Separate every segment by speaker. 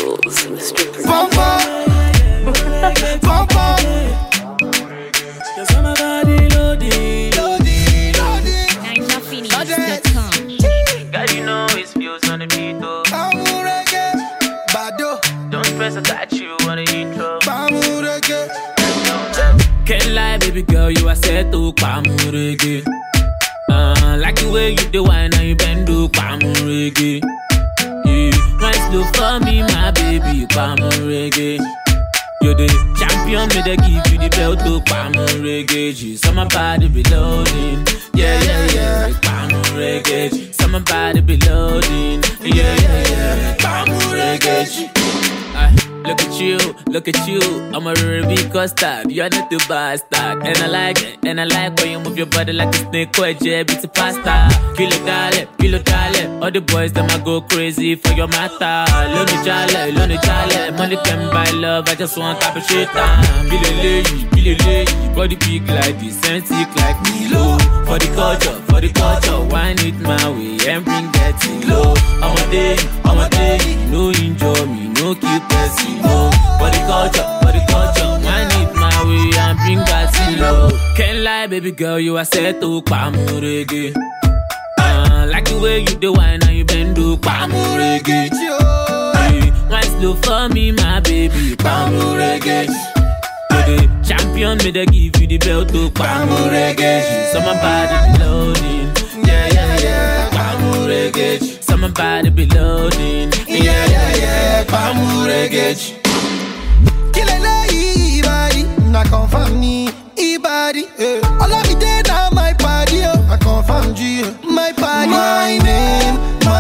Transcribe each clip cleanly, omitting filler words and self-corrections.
Speaker 1: Evils, Mr.
Speaker 2: Pom pom, pom pom.
Speaker 3: Yes, I'm a body loading.
Speaker 4: NigerPhoenix.com.
Speaker 3: God, you know it feels on the beat, oh.
Speaker 2: Pamurege, bado.
Speaker 3: Don't press, I got you on the intro.
Speaker 2: Pamurege.
Speaker 3: Can't lie, baby girl, you are set to Pamurege. Like the way you do wine and you bend to Pamurege. Nice look for me, my baby, Pamurege. You're the champion, me they give you the belt to Pamurege. So my body be loading, yeah, Pamurege. So my body be loading, yeah, Pamurege. Look at you, I'm a Ruby custard, you're not the bastard. And I like it, and I like when you move your body like a snake or a jet, it's a pasta. Kilo dale, all the boys, them I go crazy for your matter. Lonely jale, money can buy love, I just want type of shit. Billy, body big like this, and sick like me low. For the culture, wine it my way and bring that thing low. I'm a day, no enjoy me, no keep pressing low. For the culture, wine it my way and bring that thing low. Can't lie, baby girl, you are set to Pamurege. Like the way you do wine and you bend to Pamurege. Wine slow for me, my baby, Pamurege. You're the champion, me they give you the belt to Pamurege. So my body be loading, yeah, Pamurege. So my body be loading, yeah, Pamurege.
Speaker 2: Kilele ibadi, na confirm ni ibadi. All of me dead now my body, I confirm G. My body, my name.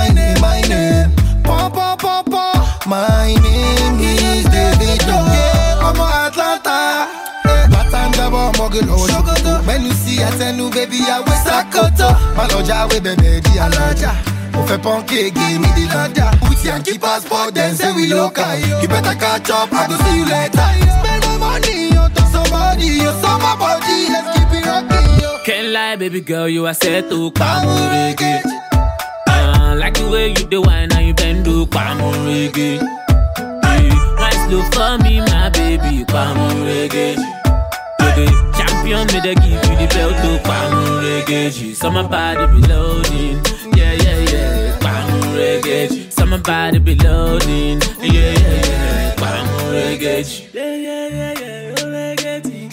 Speaker 2: Pom pom pom pom. My name is David. I'm a Atlanta. Batanda bo mogelo. When you see I tell you baby I was Sakoto. Maloja we baby di alaja. On fait panquer, give me the landa. Put Yankee passport, then say we local. You better catch up, I go see you later. Spend the money on somebody, you saw my body, let's keep it rocking, yo.
Speaker 3: Can't lie, baby girl, you are set to Pamurege. Like the way you do wine and you bend to Pamurege. Wine slow for me, my baby, Pamurege. You're the champion, me they give you the belt to Pamurege. So my body be loading, yeah, Pamurege. So my body be loading, yeah, Pamurege. Yeah, Olegeti,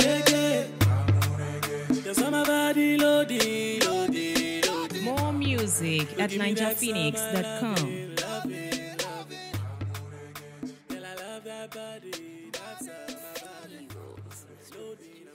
Speaker 3: yeah, so my body loading.
Speaker 4: More music at NigerPhoenix.com.
Speaker 3: Girl, I love that body. That's how my body. Loading.